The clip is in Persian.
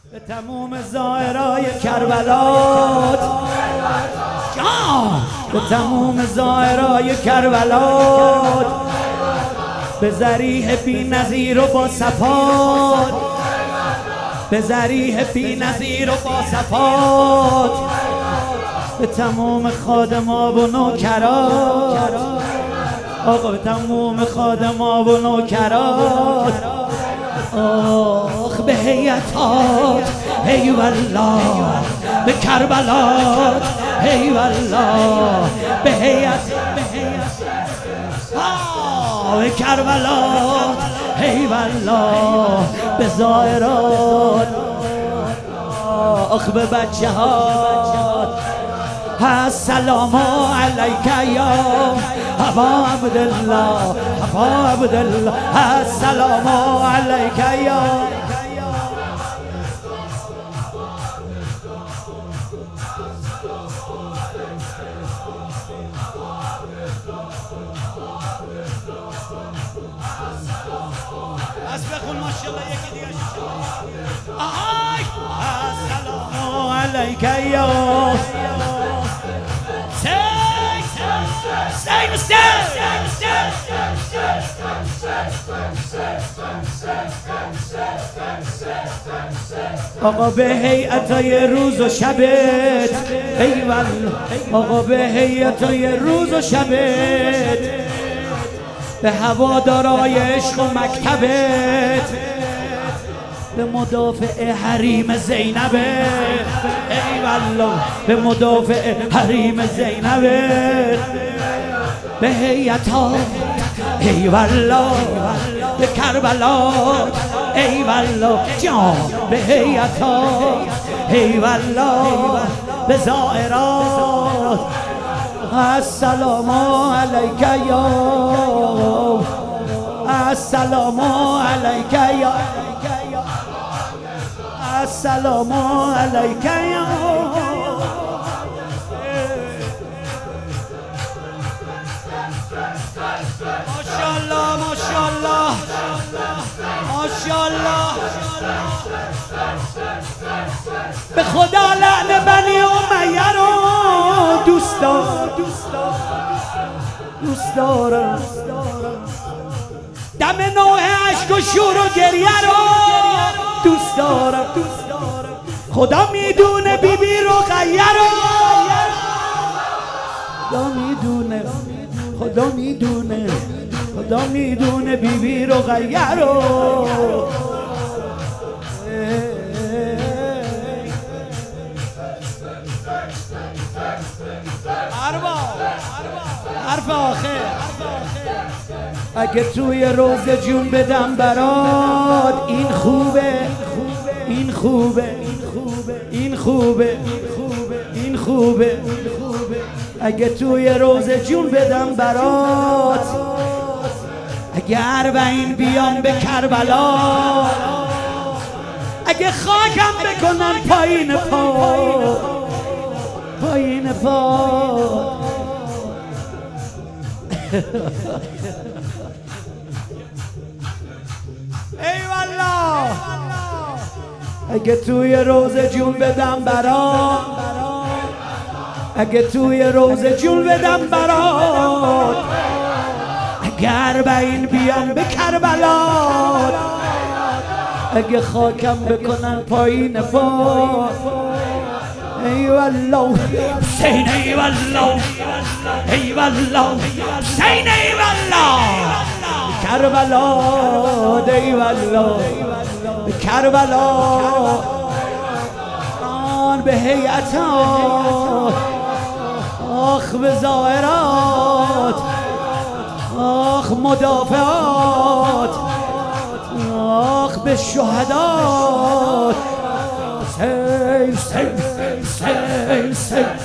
به تموم زائرای کربلات، به تموم زائرای کربلات، به ذریح بی نظیر و با صفات، به ذریح بی نظیر و با صفات، به تموم خادما و نوکرات، آقا به تموم خادما و نوکرات، آخ به هیئتات ای والله، به کربلات ای والله، به هیئت به کربلات ای والله، به زائرات، آخ به بچه ها السلام علیک یا ابا عبدالله، ابا عبدالله، السلام علیک یا از بخون ماشاءالله یکی دیگه السلام علیک یا آقا به هیئتای روز و شبت ای والله، آقا به هیئتای روز و شبت، به هوادارای عشق و مکتبت، به مدافع حریم زینبت ای والله، به مدافع حریم زینبت، به هیئتات ای والله، به کربلات ای والله جان، به هیئتات ای والله، به زائرات السلام علیک یا السلام علیک یا السلام علیک یا ماشاءالله ماشاءالله ماشاءالله، به خدا لعن بنی امیه رو دوست دارم، دوست دارم، دم نوح اشک و شور و گریه رو دوست دارم، خدا میدونه بی بی رقیه رو، خدا میدونه، خدا میدونه، خدا میدونه بی بی رقیه رو، حرف آخر، اگه توی روز جون بدم برات، این خوبه، این خوبه، این خوبه، این خوبه، اگه توی روز جون بدم برات، اگه 40 بیام به کربلا، اگه خاکم بکنن پایین پا، پایین پا، ای والله، اگه توی روز جون بدم برات، اگه توی روز جون بدم برات، اگه 40 بیام به کربلات، اگه خاکم بکنن پایین پا، ای والله حسین ای والله، ای والله حسین ای والله، کربلا ای والله، کربلا آن به هیئتات، آخ به زائرات، آخ مدافعات، آخ به شهدات، سیل سیل سیل سیل